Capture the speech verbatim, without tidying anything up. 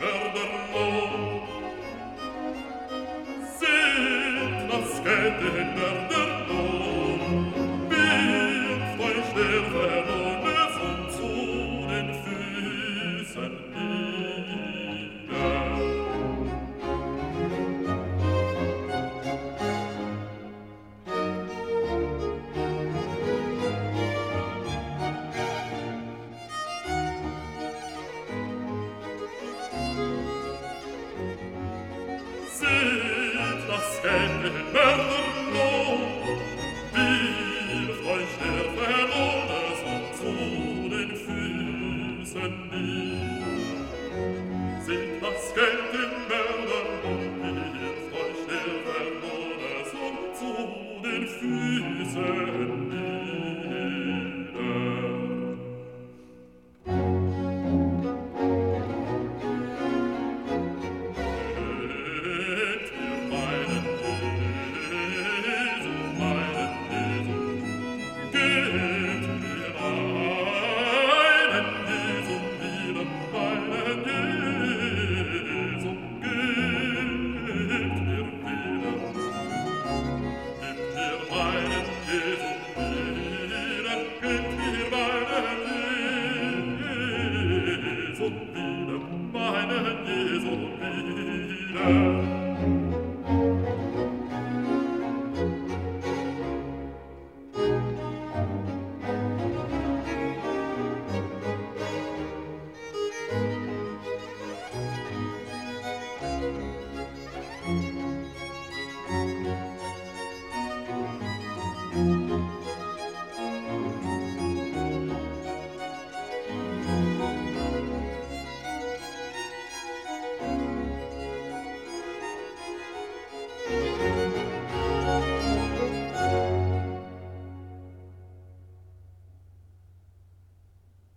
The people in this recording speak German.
Mörderlohn. Seht, das Geld den Mörderlohn, wirft euch der Verlohne zu den Füßen nieder. Seht, das Geld den Mörderlohn, wirft euch der Verlohne zu den Füßen nieder. Seht, das Geld den Mörderlohn, wirft euch der Verlohne zu den Füßen nieder. Jesu wieder, meinen Jesu wieder.